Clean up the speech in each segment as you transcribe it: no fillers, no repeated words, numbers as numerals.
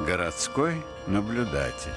Городской наблюдатель.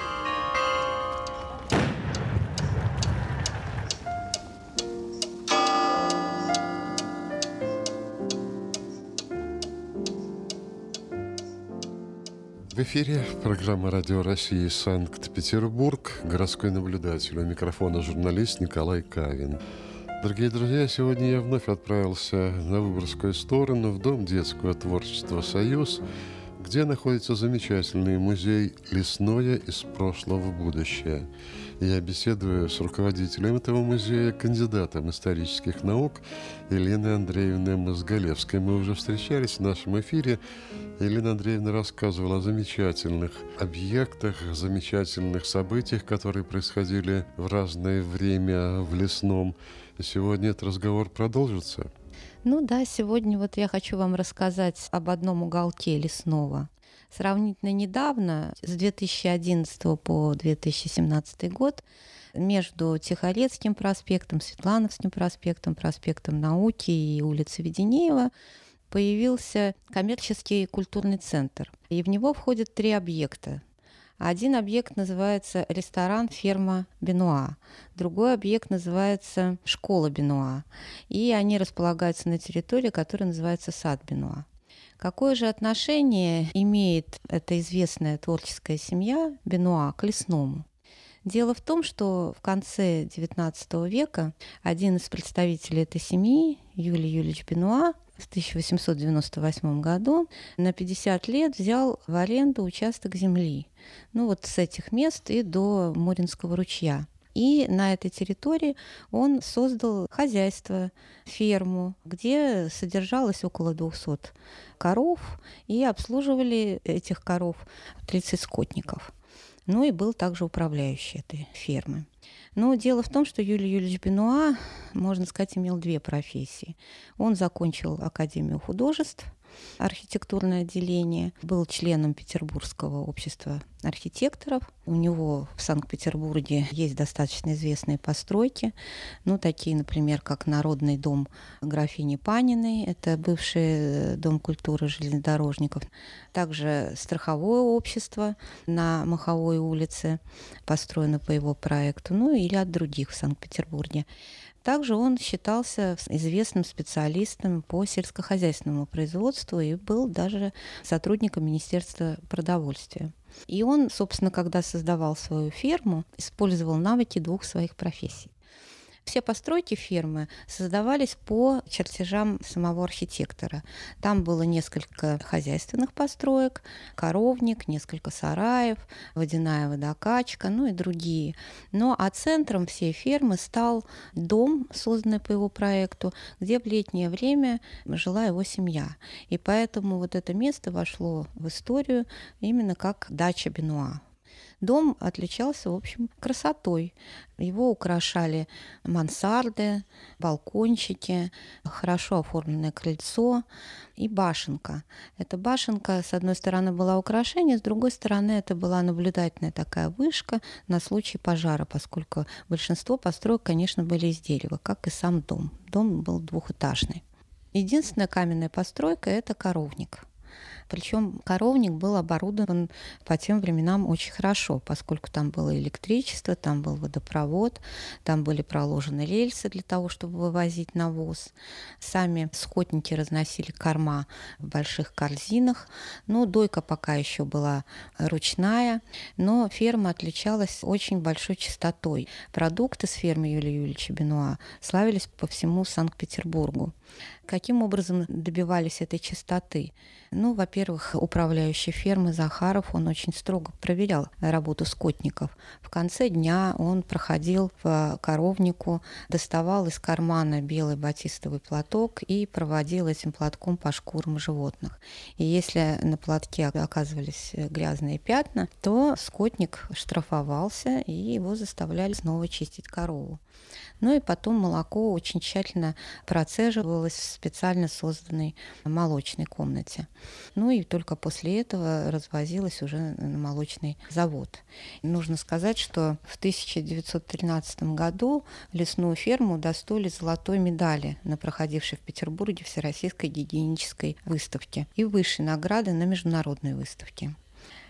В эфире программа «Радио России» Санкт-Петербург. Городской наблюдатель. У микрофона журналист Николай Кавин. Дорогие друзья, сегодня я вновь отправился на Выборгскую сторону, в Дом детского творчества «Союз», где находится замечательный музей «Лесное из прошлого в будущее». Я беседую с руководителем этого музея, кандидатом исторических наук Еленой Андреевной Мозголевской. Мы уже встречались в нашем эфире. Елена Андреевна рассказывала о замечательных объектах, замечательных событиях, которые происходили в разное время в Лесном. И сегодня этот разговор продолжится. Ну да, сегодня вот я хочу вам рассказать об одном уголке Лесного. Сравнительно недавно, с 2011 по 2017 год, между Тихорецким проспектом, Светлановским проспектом, проспектом Науки и улицей Веденеева появился коммерческий культурный центр. И в него входят 3 объекта. Один объект называется ресторан «Ферма Бенуа», другой объект называется «Школа Бенуа», и они располагаются на территории, которая называется «Сад Бенуа». Какое же отношение имеет эта известная творческая семья Бенуа к Лесному? Дело в том, что в конце XIX века один из представителей этой семьи, Юлий Юльевич Бенуа, в 1898 году на 50 лет взял в аренду участок земли. Вот с этих мест и до Муринского ручья. И на этой территории он создал хозяйство, ферму, где содержалось около 200 коров, и обслуживали этих коров 30 скотников. И был также управляющий этой фермы. Но дело в том, что Юлий Юльевич Бенуа, можно сказать, имел 2 профессии. Он закончил Академию художеств, архитектурное отделение, был членом Петербургского общества архитекторов. У него в Санкт-Петербурге есть достаточно известные постройки, такие, например, как Народный дом графини Паниной, это бывший дом культуры железнодорожников, также страховое общество на Маховой улице, построено по его проекту, и ряд других в Санкт-Петербурге. Также он считался известным специалистом по сельскохозяйственному производству и был даже сотрудником Министерства продовольствия. И он, собственно, когда создавал свою ферму, использовал навыки 2 своих профессий. Все постройки фермы создавались по чертежам самого архитектора. Там было несколько хозяйственных построек, коровник, несколько сараев, водяная водокачка, и другие. А центром всей фермы стал дом, созданный по его проекту, где в летнее время жила его семья. И поэтому вот это место вошло в историю именно как дача Бенуа. Дом отличался, в общем, красотой. Его украшали мансарды, балкончики, хорошо оформленное крыльцо и башенка. Эта башенка, с одной стороны, была украшение, с другой стороны, это была наблюдательная такая вышка на случай пожара, поскольку большинство построек, конечно, были из дерева, как и сам дом. Дом был 2-этажный. Единственная каменная постройка – это коровник. Причем коровник был оборудован по тем временам очень хорошо, поскольку там было электричество, там был водопровод, там были проложены рельсы для того, чтобы вывозить навоз. Сами скотники разносили корма в больших корзинах. Дойка пока еще была ручная, но ферма отличалась очень большой чистотой. Продукты с фермы Юлия Юльевича Бенуа славились по всему Санкт-Петербургу. Каким образом добивались этой чистоты? Во-первых, управляющий фермы Захаров, он очень строго проверял работу скотников. В конце дня он проходил по коровнику, доставал из кармана белый батистовый платок и проводил этим платком по шкурам животных. И если на платке оказывались грязные пятна, то скотник штрафовался, и его заставляли снова чистить корову. И потом молоко очень тщательно процеживалось в специально созданной молочной комнате. И только после этого развозилось уже на молочный завод. Нужно сказать, что в 1913 году лесную ферму удостоили золотой медали на проходившей в Петербурге Всероссийской гигиенической выставке и высшей награды на международной выставке.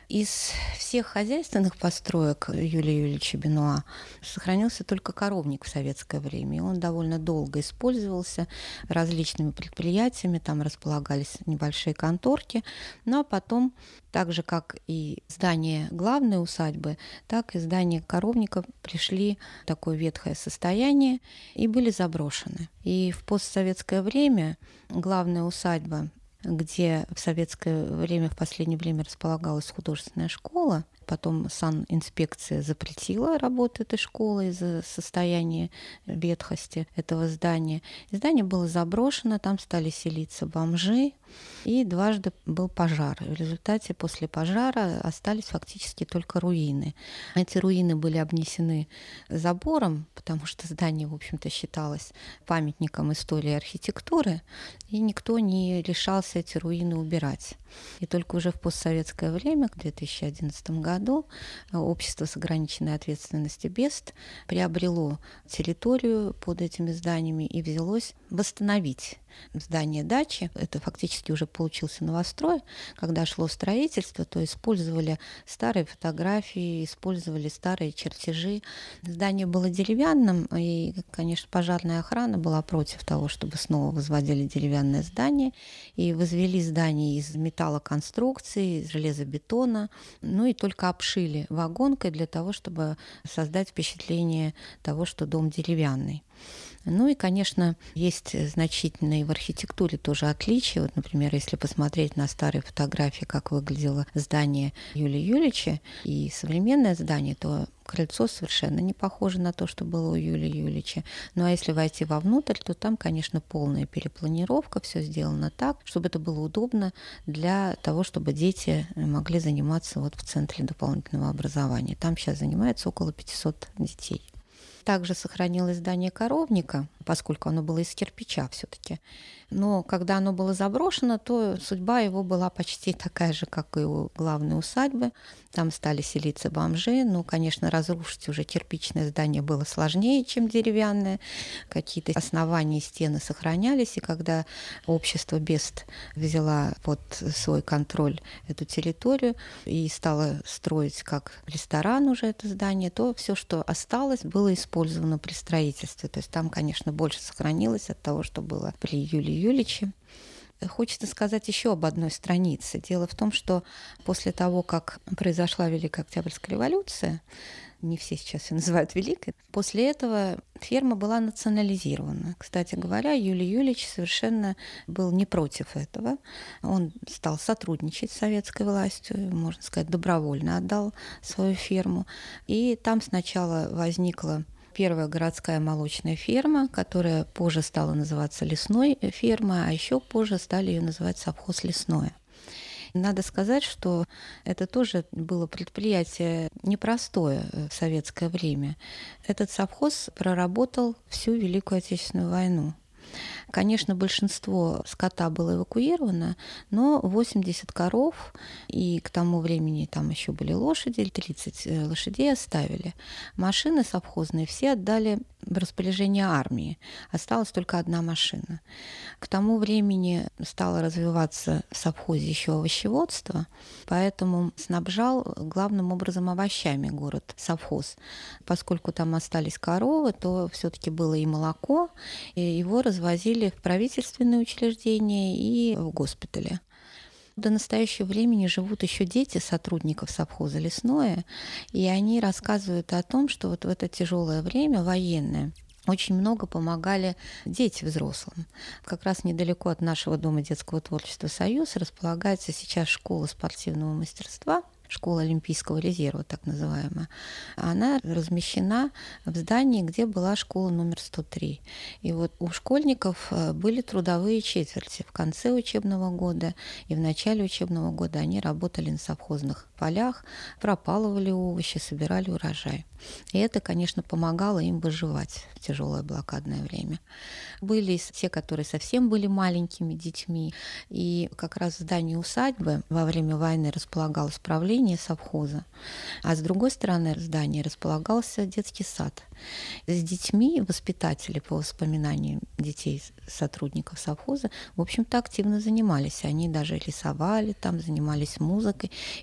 Из всех хозяйственных построек Юлия Юрьевича Бенуа сохранился только коровник в советское время. И он довольно долго использовался различными предприятиями, там располагались небольшие конторки. Ну а потом, так же как и здание главной усадьбы, так и здание коровника пришли в такое ветхое состояние и были заброшены. И в постсоветское время главная усадьба, где в советское время, в последнее время располагалась художественная школа. Потом санинспекция запретила работу этой школы из-за состояния ветхости этого здания. И здание было заброшено, там стали селиться бомжи, и дважды был пожар. В результате после пожара остались фактически только руины. Эти руины были обнесены забором, потому что здание, в общем-то, считалось памятником истории архитектуры, и никто не решался эти руины убирать. И только уже в постсоветское время, в 2011 году, общество с ограниченной ответственностью БЕСТ приобрело территорию под этими зданиями и взялось восстановить здание дачи. Это фактически уже получился новострой. Когда шло строительство, то использовали старые фотографии, использовали старые чертежи. Здание было деревянным, и, конечно, пожарная охрана была против того, чтобы снова возводили деревянное здание. И возвели здание из металлоконструкции, из железобетона, ну и только обшили вагонкой для того, чтобы создать впечатление того, что дом деревянный. Ну и, конечно, есть значительные в архитектуре тоже отличия. Вот, например, если посмотреть на старые фотографии, как выглядело здание Юлия Юрьевича и современное здание, то крыльцо совершенно не похоже на то, что было у Юлия Юрьевича. Ну а если войти вовнутрь, то там, конечно, полная перепланировка, все сделано так, чтобы это было удобно для того, чтобы дети могли заниматься вот в Центре дополнительного образования. Там сейчас занимается около 500 детей. Также сохранилось здание коровника, поскольку оно было из кирпича все-таки. Но когда оно было заброшено, то судьба его была почти такая же, как и у главной усадьбы. Там стали селиться бомжи. Ну, конечно, разрушить уже кирпичное здание было сложнее, чем деревянное. Какие-то основания и стены сохранялись. И когда общество БЕСТ взяла под свой контроль эту территорию и стало строить как ресторан уже это здание, то все, что осталось, было использовано при строительстве. То есть там, конечно, больше сохранилось от того, что было при Юлии Юрьевиче. Хочется сказать еще об одной странице. Дело в том, что после того, как произошла Великая Октябрьская революция, не все сейчас ее называют Великой, после этого ферма была национализирована. Кстати говоря, Юлий Юрьевич совершенно был не против этого. Он стал сотрудничать с советской властью, можно сказать, добровольно отдал свою ферму. И там сначала возникла первая городская молочная ферма, которая позже стала называться лесной фермой, а еще позже стали ее называть совхоз лесное. Надо сказать, что это тоже было предприятие непростое в советское время. Этот совхоз проработал всю Великую Отечественную войну. Конечно, большинство скота было эвакуировано, но 80 коров, и к тому времени там еще были лошади, 30 лошадей оставили. Машины совхозные все отдали в распоряжение армии. Осталась только одна машина. К тому времени стало развиваться в совхозе еще овощеводство, поэтому снабжал главным образом овощами город совхоз. Поскольку там остались коровы, то все-таки было и молоко, и его развозили в правительственные учреждения и в госпитали. До настоящего времени живут еще дети сотрудников совхоза «Лесное», и они рассказывают о том, что вот в это тяжелое время военное очень много помогали дети взрослым. Как раз недалеко от нашего дома детского творчества «Союз» располагается сейчас школа спортивного мастерства, школа Олимпийского резерва, так называемая. Она размещена в здании, где была школа номер 103. И вот у школьников были трудовые четверти. В конце учебного года и в начале учебного года они работали на совхозных полях, пропалывали овощи, собирали урожай. И это, конечно, помогало им выживать в тяжелое блокадное время. Были те, которые совсем были маленькими детьми. И как раз в здании усадьбы во время войны располагалось правление совхоза, а с другой стороны здания располагался детский сад. С детьми воспитатели, по воспоминаниям детей сотрудников совхоза, в общем-то, активно занимались. Они даже рисовали там, занимались музыкой, и даже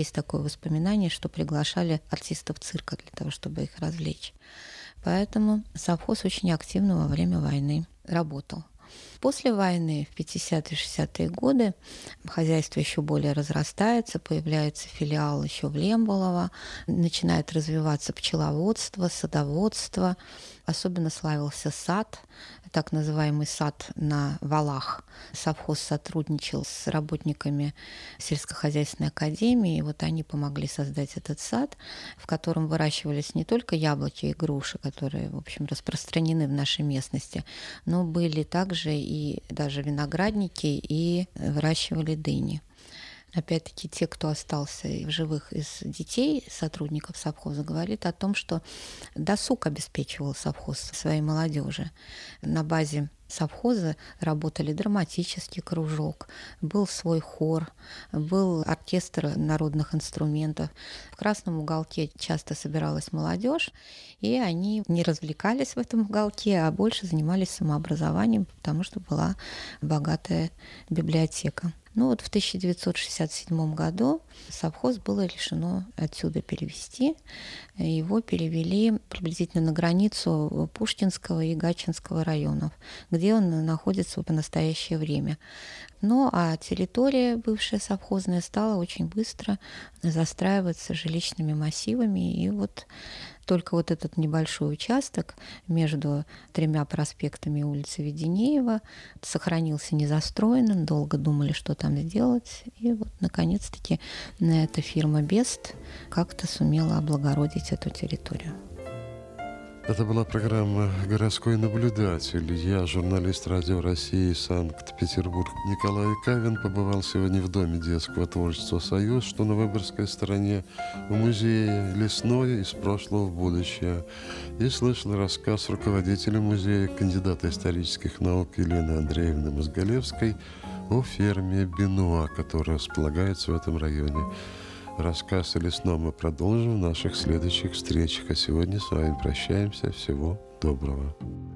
есть такое воспоминание, что приглашали артистов цирка для того, чтобы их развлечь. Поэтому совхоз очень активно во время войны работал. После войны, в 50-е, 60-е годы, хозяйство еще более разрастается, появляется филиал еще в Лемболово, начинает развиваться пчеловодство, садоводство. Особенно славился сад, так называемый сад на валах. Совхоз сотрудничал с работниками сельскохозяйственной академии, и вот они помогли создать этот сад, в котором выращивались не только яблоки и груши, которые, в общем, распространены в нашей местности, но были также и даже виноградники, и выращивали дыни. Опять-таки, те, кто остался в живых из детей, сотрудников совхоза, говорит о том, что досуг обеспечивал совхоз своей молодежи. На базе совхоза работали драматический кружок, был свой хор, был оркестр народных инструментов. В красном уголке часто собиралась молодежь, и они не развлекались в этом уголке, а больше занимались самообразованием, потому что была богатая библиотека. Ну вот в 1967 году совхоз было решено отсюда перевести. Его перевели приблизительно на границу Пушкинского и Гатчинского районов, где он находится в настоящее время. Ну а территория, бывшая совхозная, стала очень быстро застраиваться жилищными массивами. И вот только вот этот небольшой участок между 3 проспектами улицы Веденеева сохранился незастроенным. Долго думали, что там сделать. И вот, наконец-таки, эта фирма «Бест» как-то сумела облагородить эту территорию. Это была программа «Городской наблюдатель». Я, журналист Радио России Санкт-Петербург Николай Кавин, побывал сегодня в Доме детского творчества «Союз», что на Выборгской стороне, в музее «Лесное. Из прошлого в будущее». И слышал рассказ руководителя музея, кандидата исторических наук Елены Андреевны Мозголевской о ферме Бенуа, которая располагается в этом районе. Рассказ о лесном мы продолжим в наших следующих встречах. А сегодня с вами прощаемся. Всего доброго.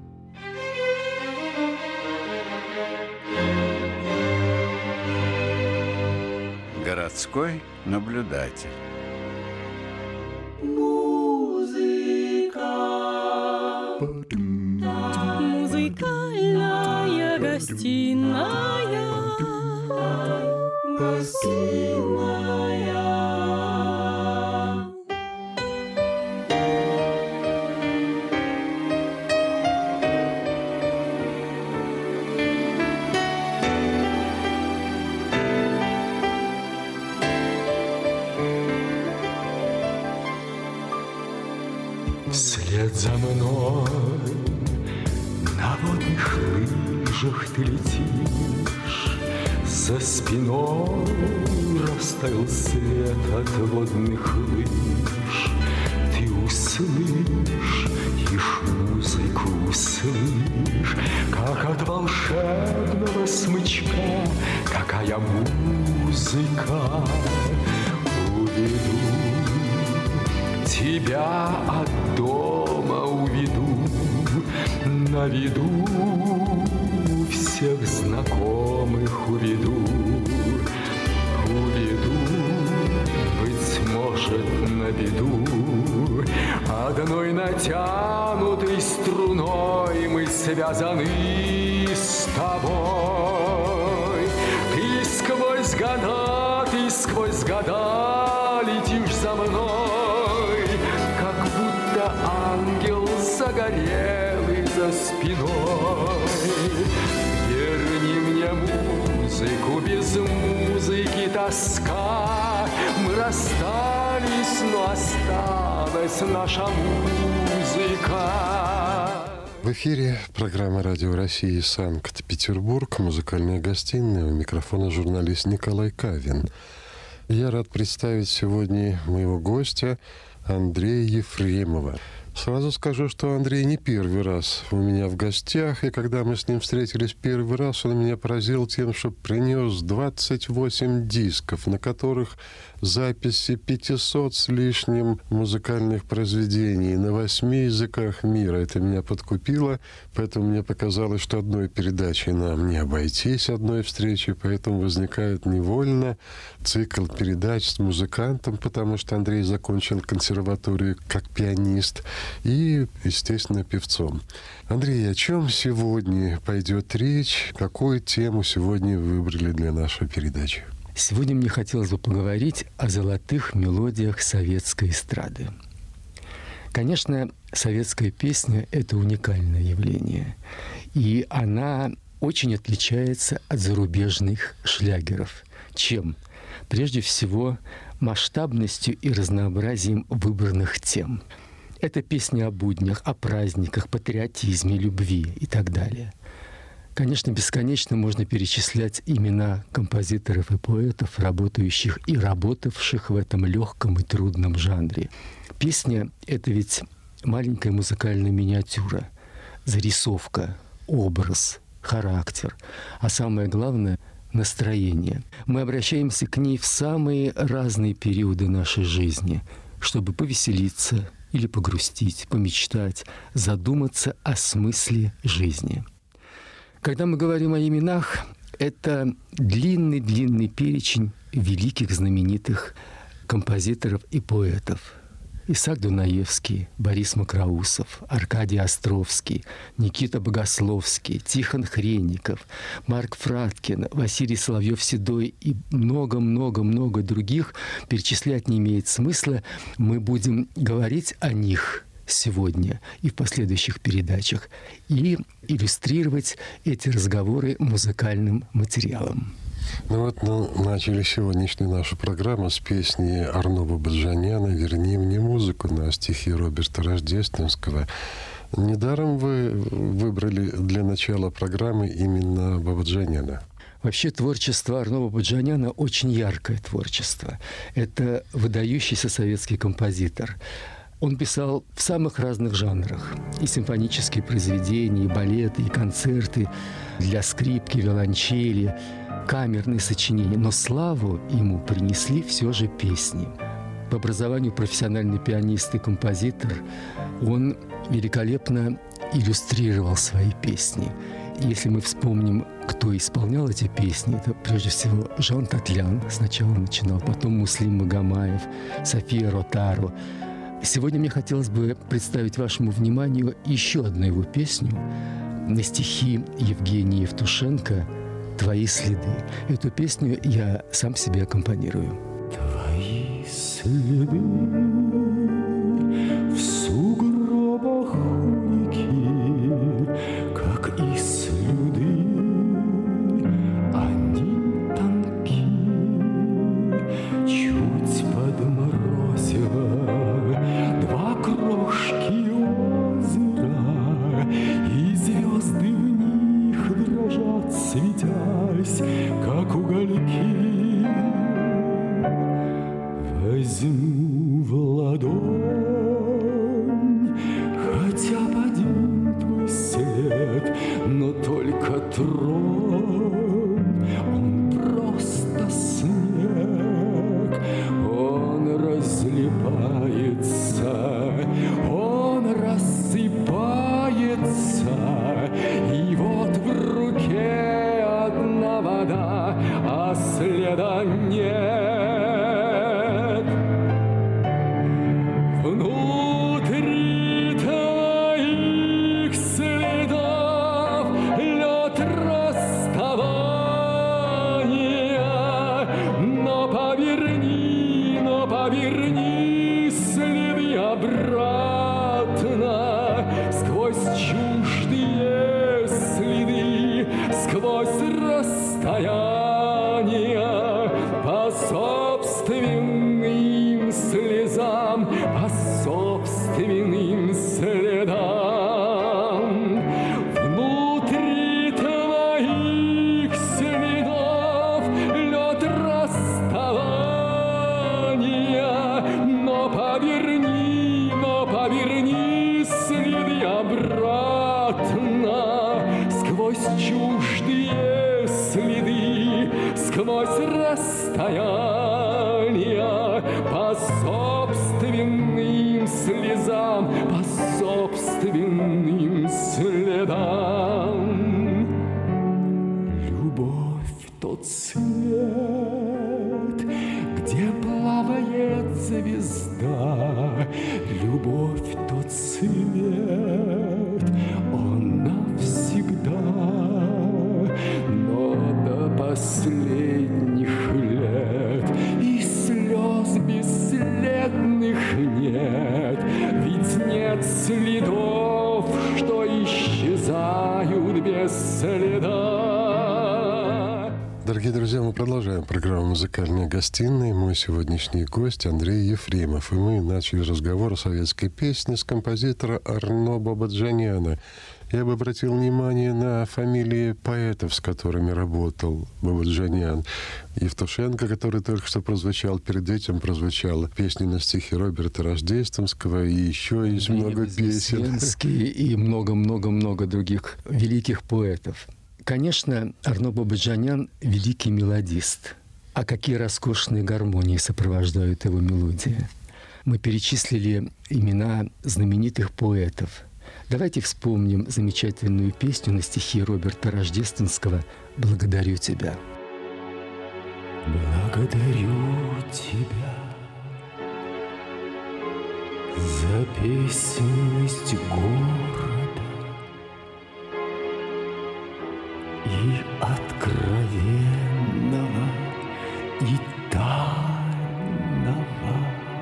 Городской наблюдатель. Музыкальная гостиная. Вслед за мной на водных лыжах ты летишь, за спиной растаял свет от водных лыж. Ты услышь, музыку услышь, как от волшебного смычка, какая музыка. Уведу тебя от дома, уведу, на виду всех знакомых уведу, быть может, на беду. Одной натянутой струной мы связаны с тобой. Ты сквозь года летишь за мной, как будто ангел загорелый за спиной. Верни мне музыку, без музыки тоска. Мы расстались, но осталась наша музыка. В эфире программа «Радио России» Санкт-Петербург, музыкальная гостиная, у микрофона журналист Николай Кавин. Я рад представить сегодня моего гостя Андрея Ефремова. Сразу скажу, что Андрей не первый раз у меня в гостях, и когда мы с ним встретились первый раз, он меня поразил тем, что принес 28 дисков, на которых записи 500 с лишним музыкальных произведений на 8 языках мира. Это меня подкупило, поэтому мне показалось, что одной передачей нам не обойтись, одной встречи, поэтому возникает невольно цикл передач с музыкантом, потому что Андрей закончил консерваторию как пианист и, естественно, певцом. Андрей, о чем сегодня пойдет речь? Какую тему сегодня выбрали для нашей передачи? Сегодня мне хотелось бы поговорить о золотых мелодиях советской эстрады. Конечно, советская песня – это уникальное явление, и она очень отличается от зарубежных шлягеров. Чем? Прежде всего, масштабностью и разнообразием выбранных тем. Это песни о буднях, о праздниках, патриотизме, любви и так далее. Конечно, бесконечно можно перечислять имена композиторов и поэтов, работающих и работавших в этом легком и трудном жанре. Песня — это ведь маленькая музыкальная миниатюра, зарисовка, образ, характер, а самое главное — настроение. Мы обращаемся к ней в самые разные периоды нашей жизни, чтобы повеселиться или погрустить, помечтать, задуматься о смысле жизни. Когда мы говорим о именах, это длинный-длинный перечень великих знаменитых композиторов и поэтов. Исаак Дунаевский, Борис Макроусов, Аркадий Островский, Никита Богословский, Тихон Хренников, Марк Фраткин, Василий Соловьев-Седой и много-много-много других. Перечислять не имеет смысла. Мы будем говорить о них сегодня и в последующих передачах и иллюстрировать эти разговоры музыкальным материалом. Ну вот мы начали сегодняшнюю нашу программу с песни Арно Бабаджаняна «Верни мне музыку» на стихи Роберта Рождественского. Недаром вы выбрали для начала программы именно Бабаджаняна. Вообще творчество Арно Бабаджаняна очень яркое творчество. Это выдающийся советский композитор. Он писал в самых разных жанрах. И симфонические произведения, и балеты, и концерты для скрипки, виолончели, камерные сочинения. Но славу ему принесли все же песни. По образованию профессиональный пианист и композитор, он великолепно иллюстрировал свои песни. Если мы вспомним, кто исполнял эти песни, это прежде всего Жан Татлян сначала начинал, потом Муслим Магомаев, София Ротаро. Сегодня мне хотелось бы представить вашему вниманию еще одну его песню на стихи Евгения Евтушенко «Твои следы». Эту песню я сам себе аккомпанирую. Твои следы в сугробах реки, как и слюды, они тонки, чуть подморозило два крошки озера, и звезды в них дрожат, светясь, как угольки. Возьму в ладонь, хотя один твой след, но только тронь, он просто снег, он разлипается, он рассыпается, и вот в руке одна вода, а следа нет. Внутри твоих следов лед расставания, но поверни следы обратно, сквозь чуждые следы, сквозь расстояния, по собственным слезам, по собственным следам. Внутри твоих следов лед расставания, но поверни сквозь чуждые следы, сквозь расстояния, по собственным слезам, по собственным следам. Любовь — тот свет, где плавает звезда. Любовь — тот свет, он навсегда. Но до последних лет и слез бесследных нет, ведь нет следов, что исчезают без следа. Дорогие друзья, мы продолжаем программу «Музыкальная гостиная». Мой сегодняшний гость Андрей Ефремов. И мы начали разговор о советской песне с композитора Арно Бабаджаняна. Я бы обратил внимание на фамилии поэтов, с которыми работал Бабаджанян. Евтушенко, который только что прозвучал, перед этим прозвучала песня на стихи Роберта Рождественского, и еще есть много песен. И много-много-много других великих поэтов. Конечно, Арно Бабаджанян – великий мелодист. А какие роскошные гармонии сопровождают его мелодии. Мы перечислили имена знаменитых поэтов. Давайте вспомним замечательную песню на стихи Роберта Рождественского «Благодарю тебя». Благодарю тебя за песенность города и откровенного, и тайного.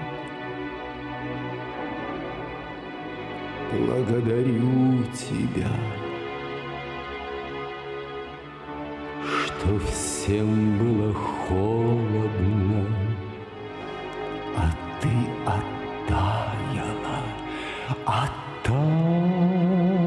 Благодарю тебя, что всем было холодно, а ты оттаяла, оттаяла.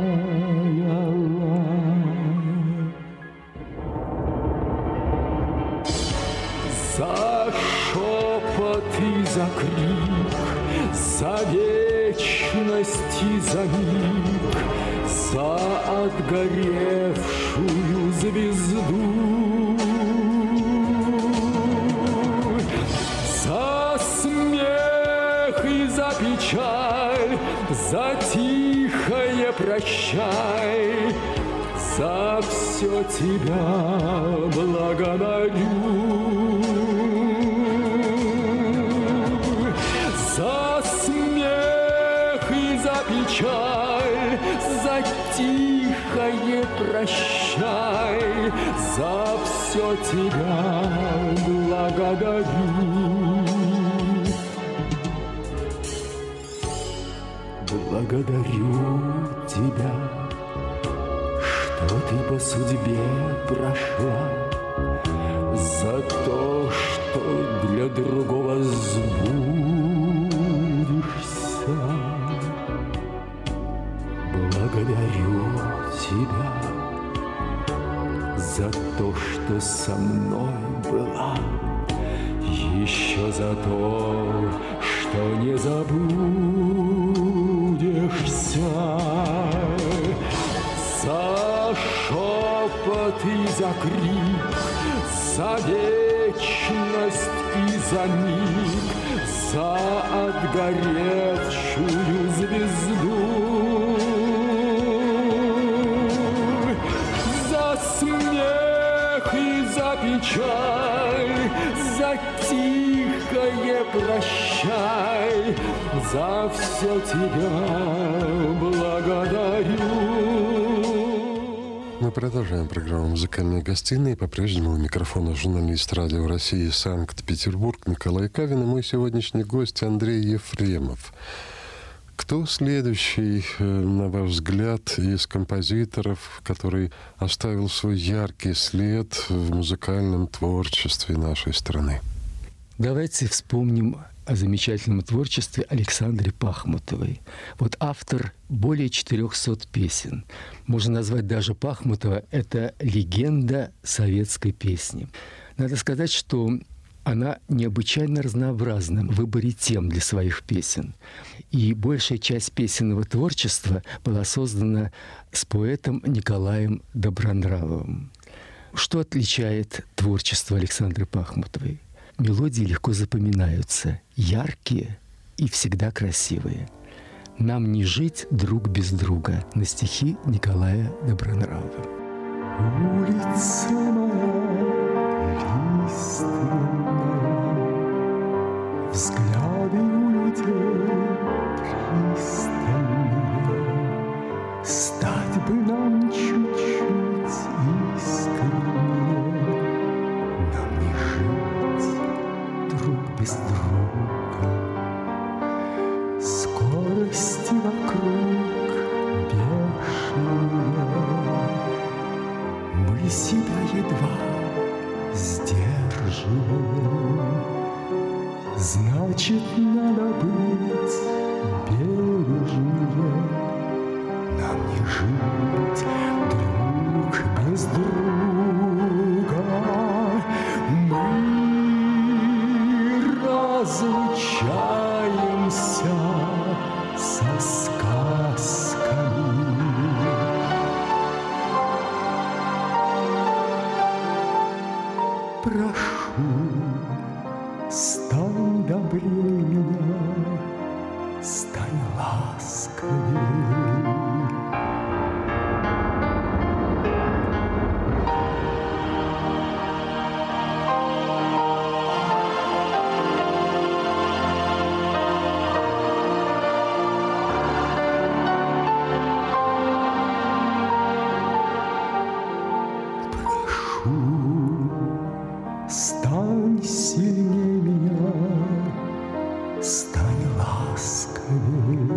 За шепот и за крик, за вечность и за миг, за отгоревшую звезду, за смех и за печаль, за тихое прощай, за все тебя благодарю. За смех и за печаль, за тихое прощай, за все тебя благодарю. Благодарю тебя, что ты по судьбе прошла, за то, что для другого сбудешься. Благодарю тебя за то, что со мной была, еще за то, что не забудешься. За шепот и за крик, за вечность и за миг, за отгоревшую звезду, за смех и за печаль, за тихое прощай, за все тебя благодарю. Мы продолжаем программу «Музыкальная гостиная». По-прежнему у микрофона журналист Радио России Санкт-Петербург Николай Кавин и мой сегодняшний гость Андрей Ефремов. Кто следующий, на ваш взгляд, из композиторов, который оставил свой яркий след в музыкальном творчестве нашей страны? Давайте вспомним о замечательном творчестве Александры Пахмутовой. Вот автор более 400 песен. Можно назвать даже Пахмутова – это легенда советской песни. Надо сказать, что она необычайно разнообразна в выборе тем для своих песен. И большая часть песенного творчества была создана с поэтом Николаем Добронравовым. Что отличает творчество Александры Пахмутовой? Мелодии легко запоминаются, яркие и всегда красивые. «Нам не жить друг без друга» на стихи Николая Добронравова. Улица моя лиственная, взгляды у людей пристальные, стать бы нам чуть-чуть искреннее, нам не жить друг без друга, скорости вокруг бешеные, мы себя едва сдерживаем. Значит, надо быть бережнее, нам не жить друг без друга. Мы разлучаемся со сказками. Прошу, стань добрее меня, стань ласковее. Стань сильнее меня, стань ласковее.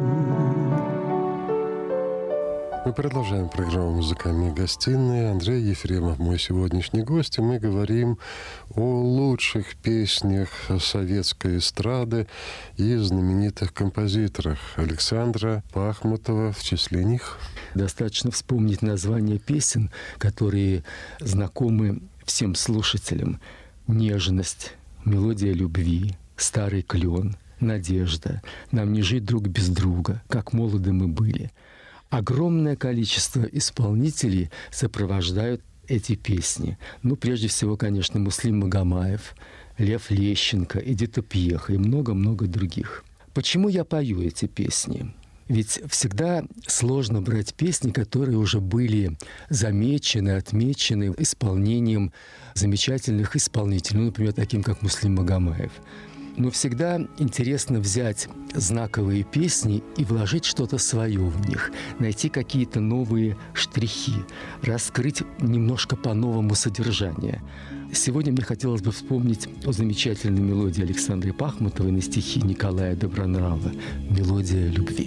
Мы продолжаем программу «Музыкальные гостиные». Андрей Ефремов, мой сегодняшний гость, и мы говорим о лучших песнях советской эстрады и знаменитых композиторах. Александра Пахмутова в числе них. Достаточно вспомнить названия песен, которые знакомы всем слушателям. «Нежность», «Мелодия любви», «Старый клен», «Надежда», «Нам не жить друг без друга», «Как молоды мы были». Огромное количество исполнителей сопровождают эти песни. Ну, прежде всего, конечно, Муслим Магомаев, Лев Лещенко, Эдита Пьеха и много-много других. Почему я пою эти песни? Ведь всегда сложно брать песни, которые уже были замечены, отмечены исполнением замечательных исполнителей, ну, например, таким, как Муслим Магомаев. Но всегда интересно взять знаковые песни и вложить что-то свое в них, найти какие-то новые штрихи, раскрыть немножко по-новому содержание. Сегодня мне хотелось бы вспомнить о замечательной мелодии Александры Пахмутовой на стихи Николая Добронравова «Мелодия любви».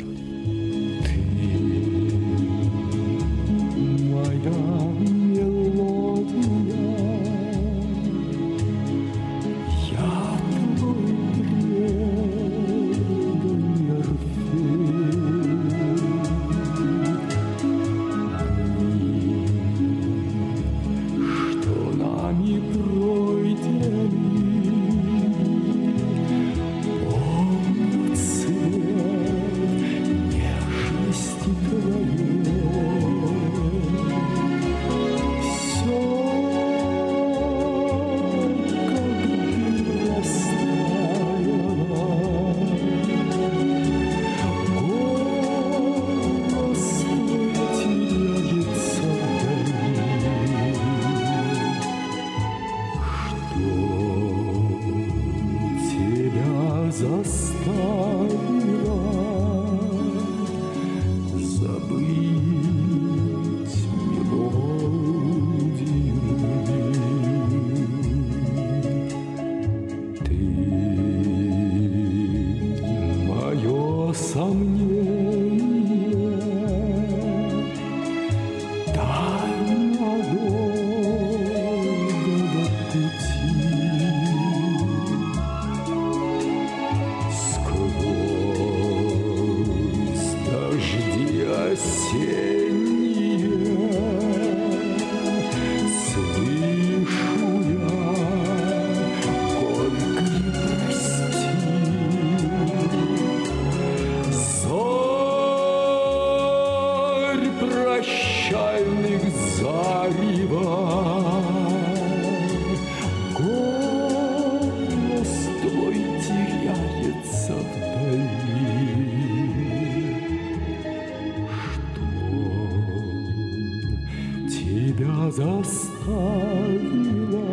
тебя заставила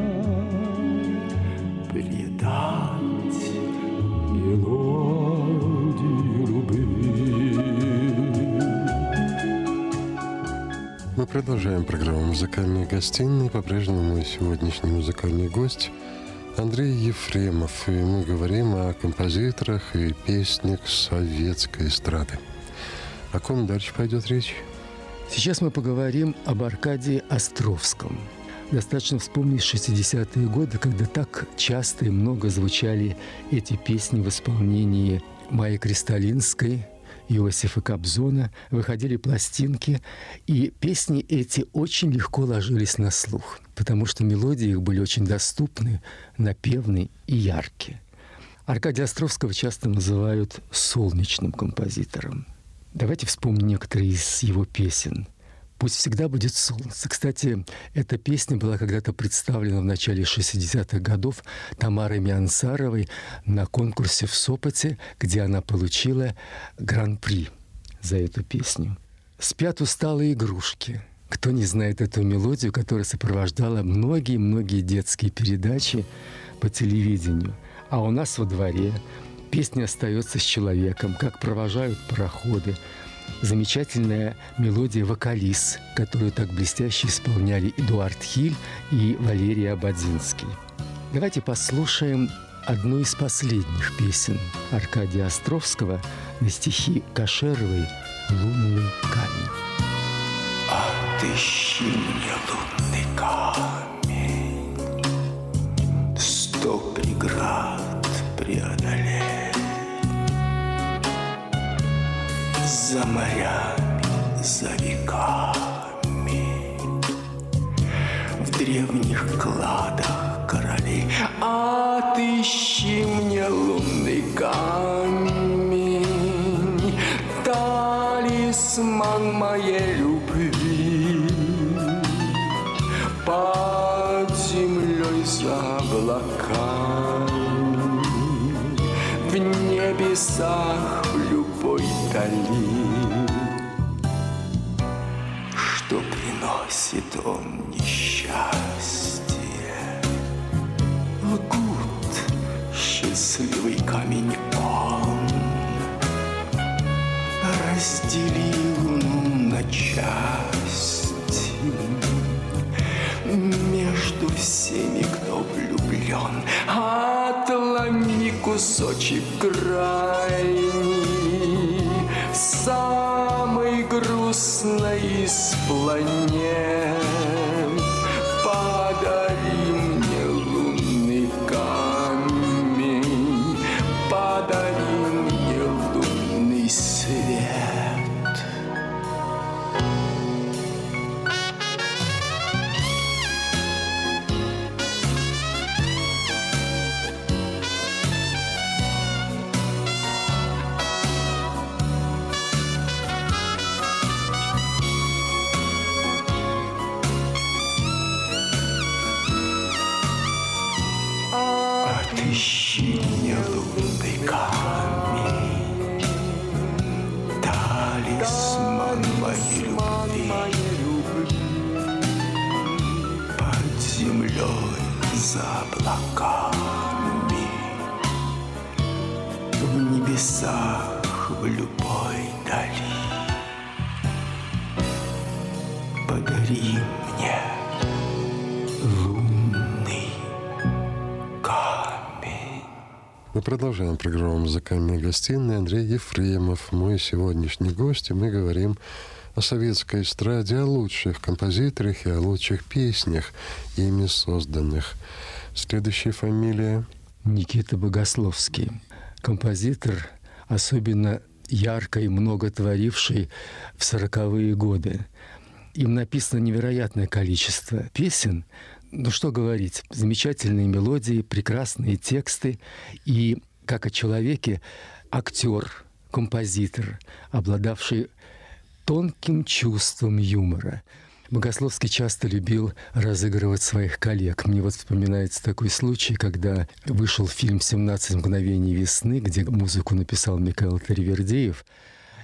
предать мелодию любви. Мы продолжаем программу «Музыкальные гостиные». По-прежнему мой сегодняшний музыкальный гость Андрей Ефремов. И мы говорим о композиторах и песнях советской эстрады. О ком дальше пойдет речь? Сейчас мы поговорим об Аркадии Островском. Достаточно вспомнить 60-е годы, когда так часто и много звучали эти песни в исполнении Майи Кристалинской, Иосифа Кобзона, выходили пластинки, и песни эти очень легко ложились на слух, потому что мелодии их были очень доступны, напевны и яркие. Аркадия Островского часто называют солнечным композитором. Давайте вспомним некоторые из его песен. «Пусть всегда будет солнце». Кстати, эта песня была когда-то представлена в начале 60-х годов Тамарой Миансаровой на конкурсе в Сопоте, где она получила гран-при за эту песню. «Спят усталые игрушки». Кто не знает эту мелодию, которая сопровождала многие-многие детские передачи по телевидению. А у нас во дворе песня остается с человеком, как провожают пароходы. Замечательная мелодия «Вокалис», которую так блестяще исполняли Эдуард Хиль и Валерий Ободзинский. Давайте послушаем одну из последних песен Аркадия Островского на стихи Кашеровой «Лунный камень». Отыщи мне лунный камень, 100 преград преодолеть. За морями, за веками, в древних кладах королей. Отыщи мне лунный камень, талисман моей любви. Под землей за облаками, в небесах, в любой дали, что приносит он несчастье. Лгут, счастливый камень он разделил луну на части. Между всеми, кто влюблен, отломи кусочек крайний, самый грустный из планет. Подари мне лунный камень, подари мне лунный свет. Отыщи мне лунный камень, талисман моей любви. Под землей, за облаками, в небесах, в любой дали, подари мне лунный камень. Мы продолжаем программу «Музыкальные гостиные». Андрей Ефремов, мой сегодняшний гость, и мы говорим о советской эстраде, о лучших композиторах и о лучших песнях, ими созданных. Следующая фамилия? Никита Богословский. Композитор, особенно ярко и много творивший в 40-е годы. Им написано невероятное количество песен. Ну что говорить, замечательные мелодии, прекрасные тексты. И как о человеке, актер, композитор, обладавший тонким чувством юмора. Богословский часто любил разыгрывать своих коллег. Мне вот вспоминается такой случай, когда вышел фильм «17 мгновений весны», где музыку написал Микаэл Таривердиев.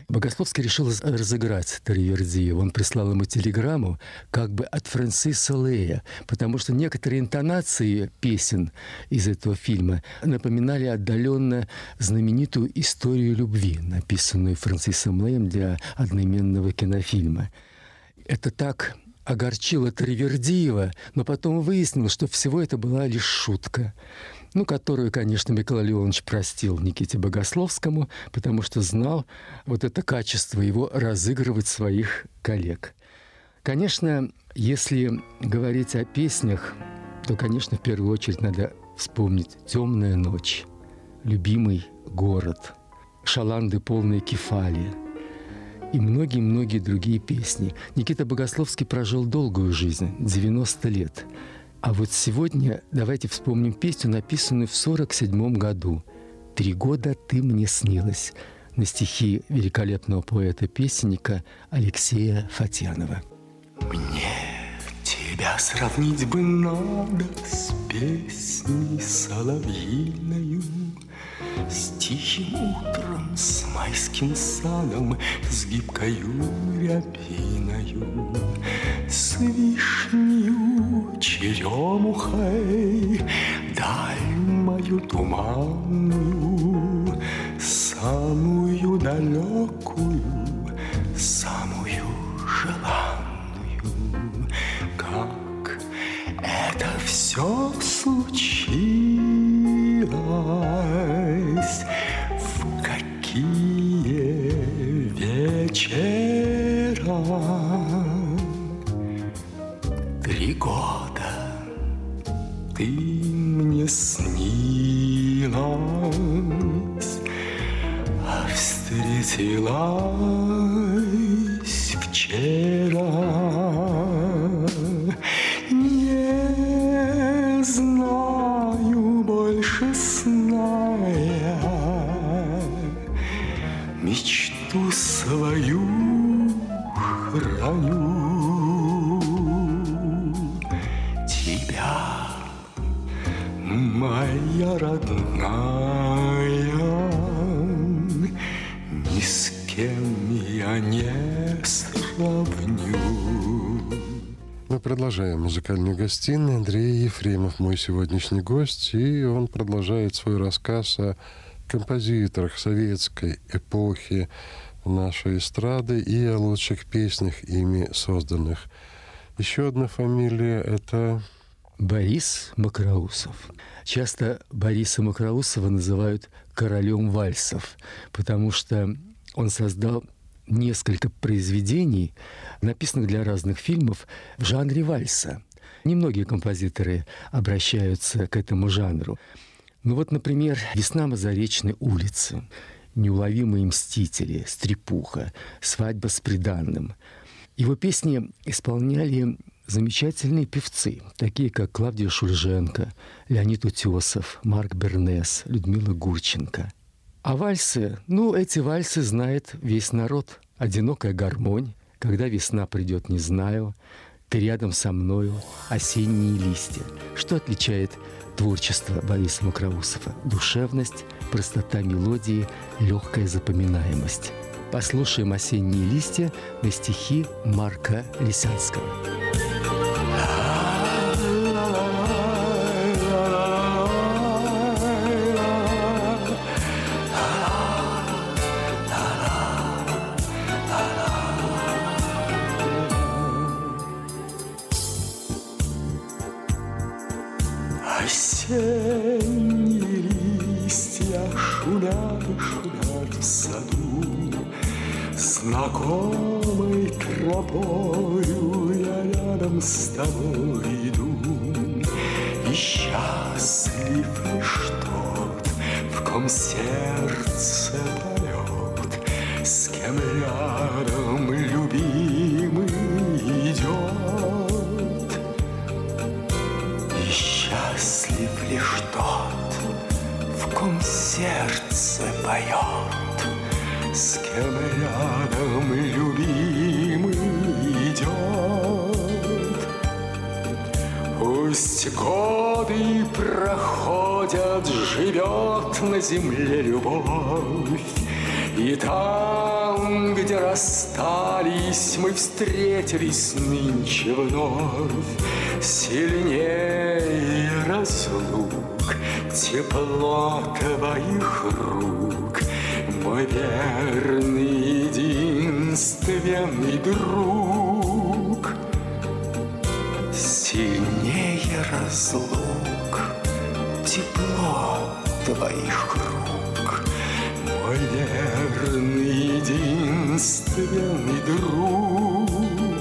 Богословский решил разыграть Таривердиева. Он прислал ему телеграмму как бы от Франсиса Лея, потому что некоторые интонации песен из этого фильма напоминали отдаленно знаменитую историю любви, написанную Франсисом Леем для одноименного кинофильма. Это так огорчило Таривердиева, но потом выяснилось, что всего это была лишь шутка. Которую, конечно, Микола Леонович простил Никите Богословскому, потому что знал вот это качество его разыгрывать своих коллег. Конечно, если говорить о песнях, то, конечно, в первую очередь надо вспомнить «Темная ночь», «Любимый город», «Шаланды полные кефали» и многие-многие другие песни. Никита Богословский прожил долгую жизнь, 90 лет. А вот сегодня давайте вспомним песню, написанную в 1947 году. «3 года ты мне снилась», на стихи великолепного поэта-песенника Алексея Фатьянова. Мне тебя сравнить бы надо с песней соловьиною, с тихим утром, с майским садом, с гибкою рябиною, с вишнею, черемухой, даль мою туманную, самую далекую, самую желанную. Как это все случилось, в какие вечера. 3 года ты мне снилась, а встретилась вчера. Не знаю больше сна я, мечту свою храню. Тебя, моя родная, ни с кем я не сравню. Мы продолжаем музыкальную гостиную. Андрей Ефремов мой сегодняшний гость, и он продолжает свой рассказ о композиторах советской эпохи нашей эстрады и о лучших песнях, ими созданных. Еще одна фамилия — это Борис Мокроусов. Часто Бориса Мокроусова называют королем вальсов, потому что он создал несколько произведений, написанных для разных фильмов в жанре вальса. Немногие композиторы обращаются к этому жанру. Например, «Весна на Заречной улице», «Неуловимые мстители», «Стрепуха», «Свадьба с приданным». Его песни исполняли замечательные певцы, такие как Клавдия Шульженко, Леонид Утесов, Марк Бернес, Людмила Гурченко. А вальсы, эти вальсы знает весь народ. «Одинокая гармонь», «Когда весна придет, не знаю», «Ты рядом со мною», «Осенние листья». Что отличает творчество Бориса Мокроусова? Душевность, простота мелодии, легкая запоминаемость. Послушаем «Осенние листья» на стихи Марка Лисянского. Осенние листья шумят и шумят в саду, знакомой тропою я рядом с тобой иду. И счастлив лишь тот, в ком сердце поет, с кем рядом любимый идет. И счастлив лишь тот, в ком сердце поет, с кем рядом любимый идет. Пусть годы проходят, живет на земле любовь, и там Там, где расстались, мы встретились нынче вновь. Сильнее разлук тепло твоих рук, мой верный единственный друг. Сильнее разлук тепло твоих рук, мой верный единственный друг.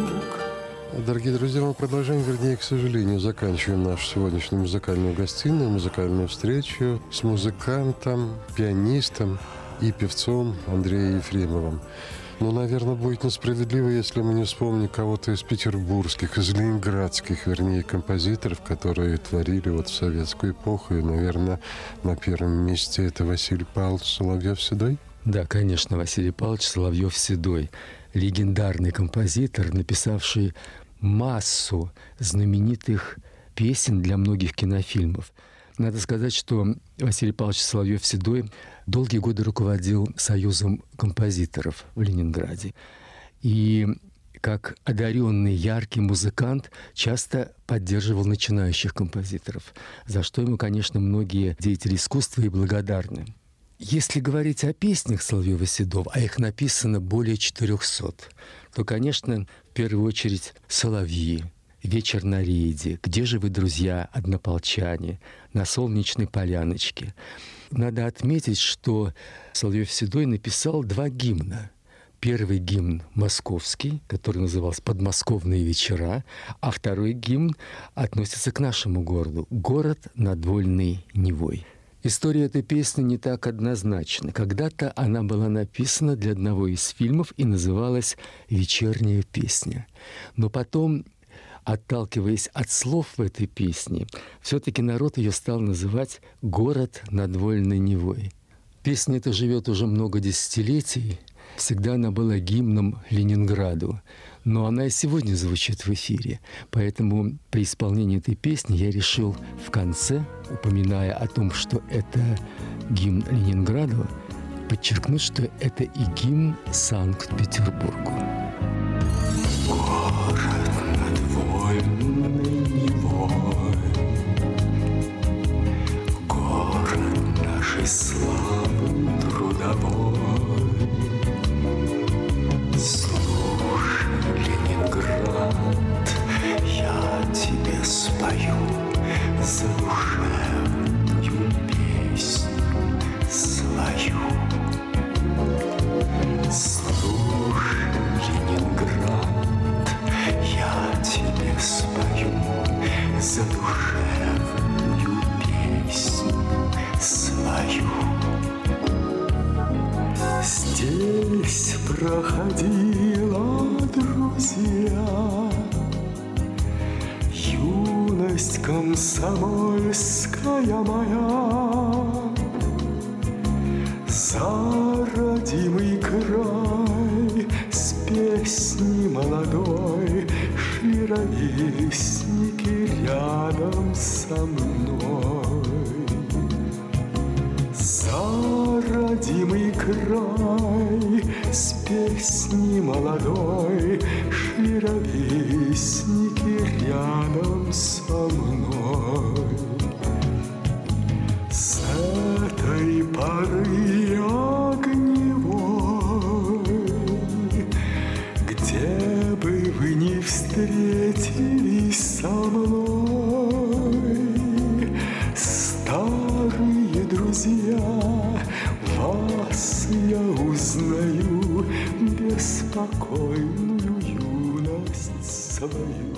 Дорогие друзья, мы продолжаем, вернее, к сожалению, заканчиваем нашу сегодняшнюю музыкальную гостиную, музыкальную встречу с музыкантом, пианистом и певцом Андреем Ефремовым. Но, наверное, будет несправедливо, если мы не вспомним кого-то из петербургских, из ленинградских, вернее, композиторов, которые творили вот в советскую эпоху. И, наверное, на первом месте это Василий Павлович Соловьев-Седой. Да, конечно, Василий Павлович Соловьев-Седой. Легендарный композитор, написавший массу знаменитых песен для многих кинофильмов. Надо сказать, что Василий Павлович Соловьев-Седой долгие годы руководил Союзом композиторов в Ленинграде. И как одаренный, яркий музыкант часто поддерживал начинающих композиторов, за что ему, конечно, многие деятели искусства и благодарны. Если говорить о песнях Соловьева-Седова, а их написано более 400, то, конечно, в первую очередь «Соловьи», «Вечер на рейде», «Где же вы, друзья, однополчане», «На солнечной поляночке». Надо отметить, что Соловьев-Седой написал 2 гимна. Первый гимн московский, который назывался «Подмосковные вечера», а второй гимн относится к нашему городу «Город над вольной Невой». История этой песни не так однозначна. Когда-то она была написана для одного из фильмов и называлась «Вечерняя песня». Но потом, отталкиваясь от слов в этой песне, все-таки народ ее стал называть «Город над вольной Невой». Песня эта живет уже много десятилетий. Всегда она была гимном Ленинграду. Но она и сегодня звучит в эфире. Поэтому при исполнении этой песни я решил в конце, упоминая о том, что это гимн Ленинграду, подчеркнуть, что это и гимн Санкт-Петербургу. Город над вольной Невой, город нашей славы трудовой. Слушай, Ленинград, я тебе спою задушевную песню свою. Слушай, Ленинград, я тебе спою задушевную песню свою. Здесь проходила, друзья, юность комсомольская моя. За родимый край с песней молодой шли ровесники рядом со мной. За родимый край с песней молодой шли ровесники рядом со мной. С этой поры огневой, где бы вы ни встретились со мной, старые друзья, вас я узнаю, беспокойную юность свою.